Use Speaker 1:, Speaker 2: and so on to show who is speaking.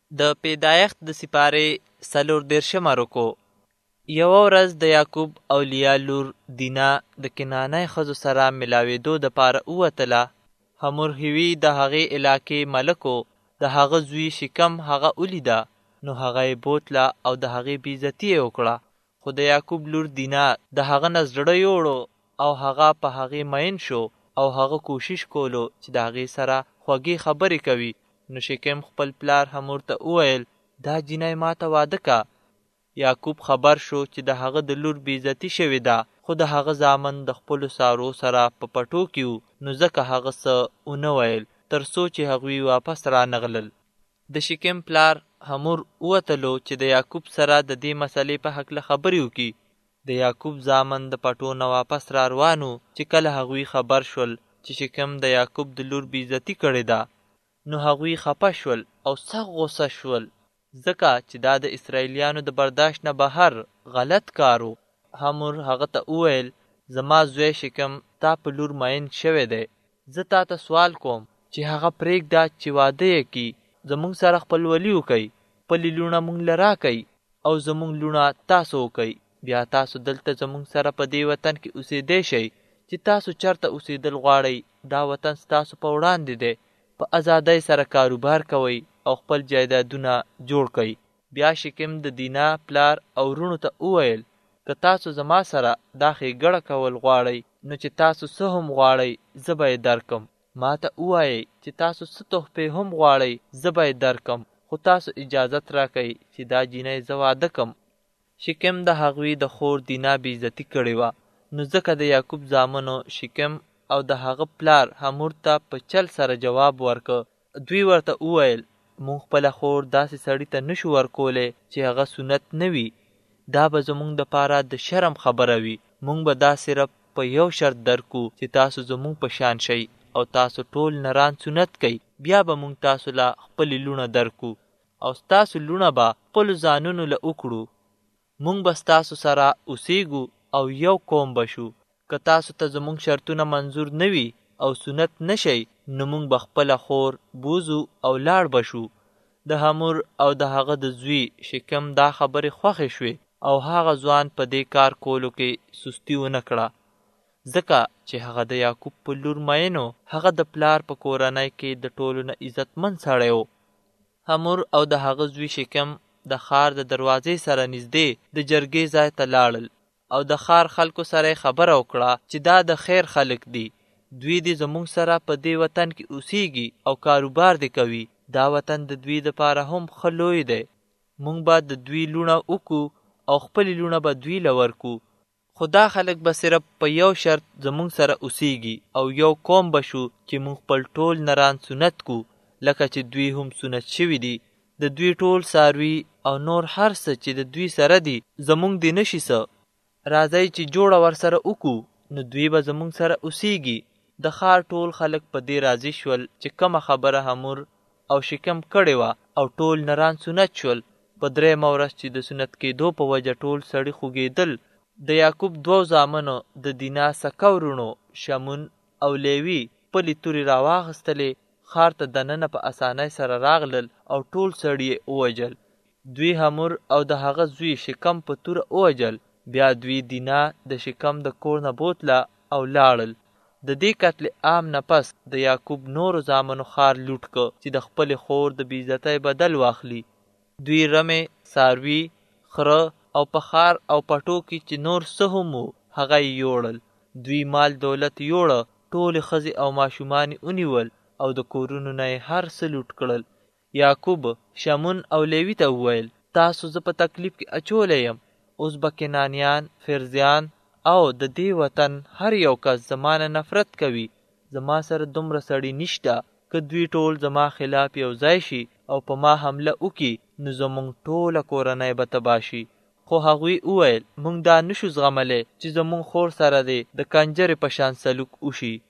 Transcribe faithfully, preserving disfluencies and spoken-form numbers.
Speaker 1: د پیدایښت د سپارې څلور دېرشمه رکو. یوه ورځ د یعقوب او لیا لور دینا د کنعانۍ ښځو سره ملاوېدو دپاره ووتله. حمور حوي د هغې علاقې ملک و. د هغه زوی شکم هغه ولیده، نو هغه یې بوتله او د هغې بېعزتي یې وکړه. خو د یعقوب لور دینا د هغه نه زړه یوړو او هغه په هغې مین شو او هغه کوشش کولو چې د هغې سره خوږې خبرې کوي. نو شکم خپل پلار حمور ته وویل دا جینۍ ما ته واده که. یعقوب خبر شو چې د هغه د لور بېعزتي شوې ده، خو د هغه زامن د خپلو څارو سره په پټو کې وو، نو ځکه هغه څه ونه ویل تر څو چې هغوی واپس رانغلل. د شکم پلار حمور ووتلو چې د یعقوب سره د دې مسلې په هکله خبرې وکړي. د یعقوب زامن د پټو نه واپس را روانو چې کله هغوی خبر شول چې شکم د یعقوب د لور بېعزتي کړې ده، نو هغوی خفه شول او سخت غصه شول، ځکه چې دا د اسرائیلیانو د برداشت نه بهر غلط کار و. حمور هغه ته وویل زما زوی شکم تا په لور مین شوی دی. زه تا ته سوال کوم چې هغه پرېږده چې واده یې کړي، زموږ سره خپلولي وکئ، خپلې لوڼه موږ له راکئ او زموږ لوڼه تاسو وکئ. بیا تاسو دلته زموږ سره په دې وطن کې اوسېدی شئ. چې تاسو چرته اوسېدل غواړئ، دا وطن ستاسو په وړاندې دی. په ازادۍ سره کاروبار کوئ او خپل جایدادونه جوړ کئ. بیا شکم د دینا پلار او وروڼو ته وویل که تاسو زما سره دا ښېګړه کول غواړئ، نو چې تاسو څه هم غواړئ زه به یې درکم. ما ته ووایئ چې تاسو څه تحفې هم غواړئ زه به یې درکم، خو تاسو اجازت راکئ چې دا جینۍ زه واده کم. شکم د هغوی د خور دینا بېعزتي کړې وه، نو ځکه د یعقوب زامنو شکم او د هغه پلار حمور ته په چل سره جواب ورکړ. دوی ورته وویل مونږ خپله خور داسې سړي ته نشو ورکولی چې هغه سنت نه وي. دا به زمونږ دپاره د شرم خبره وي. مونږ به دا صرف په یو شرط درکو چې تاسو زمونږ په شان شئ او تاسو ټول نران سنت کوئ. بیا به مونږ تاسو له خپلې لوڼه درکو او ستاسو لوڼه به خپلو ځانونو له وکړو. مونږ به ستاسو سره اوسېږو او یو قوم به شو. که تاسو ته زمونږ شرطونه منظور نه وي او سنت نشئ، نو مونږ به خپله خور بوزو او لاړ به شو. د حمور او د هغه د زوی شکم دا خبرې خوښې شوې او هغه ځوان په دې کار کولو کې سستي ونه کړه، ځکه چې هغه د یعقوب په لور مین و. هغه د پلار په کورنۍ کې د ټولو نه عزتمن سړی و. حمور او د هغه زوی شکم د ښار د دروازې سره نږدې د جرګې ځای ته لاړل او د ښار خلکو سره یې خبره وکړه چې دا د خیر خلک دي. دوی دې زموږ سره په دې وطن کې اوسېږي او کاروبار دې کوي. دا وطن د دوی دپاره هم ښه لوی دی. موږ به د دوی لوڼه وکړو او خپلې لوڼه به دوی له ورکو. خو دا خلک به صرف په یو شرط زموږ سره اوسېږي او یو قوم به شو چې موږ خپل ټول نران سنت کو، لکه چې دوی هم سنت شوي دي. د دوی ټول څاروي او نور هر څه چې د دوی سره دي زموږ دې نشي څه. راځئ چې جوړه ورسره وکړو، نو دوی به زموږ سره اوسېږي. د ښار ټول خلک په دې راضي شول چې کومه خبره حمور او شکم کړې وه او ټول نران سنت شول. په درېیمه ورځ چې د سنت کېدو په وجه ټول سړي خوږېدل، د یعقوب دوو زامنو د دینا سکه وروڼو شمون او لیوي خپلې تورې راواخیستلې، ښار ته دننه په اسانۍ سره راغلل او ټول سړي یې ووژل. دوی حمور او د هغه زوی شکم په توره ووژل. بیا دوی دینا د شکم د کور نه بوتله او لاړل. د دې قتل عام نه پس د یعقوب نورو زامنو ښار لوټ که چې د خپلې خور د بېعزتۍ بدل واخلي. دوی رمې، څاروي، خره او په ښار او پټو کې چې نور څه هم وو هغه یې یوړل. دوی مال دولت یوړه، ټولې ښځې او ماشومان یې ونیول او د کورونو نه یې هر څه لوټ کړل. یعقوب شمون او لیوي ته وویل تاسو زه په تکلیف کې اچولی یم. اوس به کنعانیان، فرزیان او د دې وطن هر یو کس زما نه نفرت کوي. زما سره دومره سړي نشته. که دوی ټول زما خلاف یو ځای شي او په ما حمله وکړي، نو زموږ ټوله کورنۍ به تباه شي. خو هغوی وویل موږ دا نشو زغملی چې زموږ خور سره دې د کنجرې په شان سلوک وشي.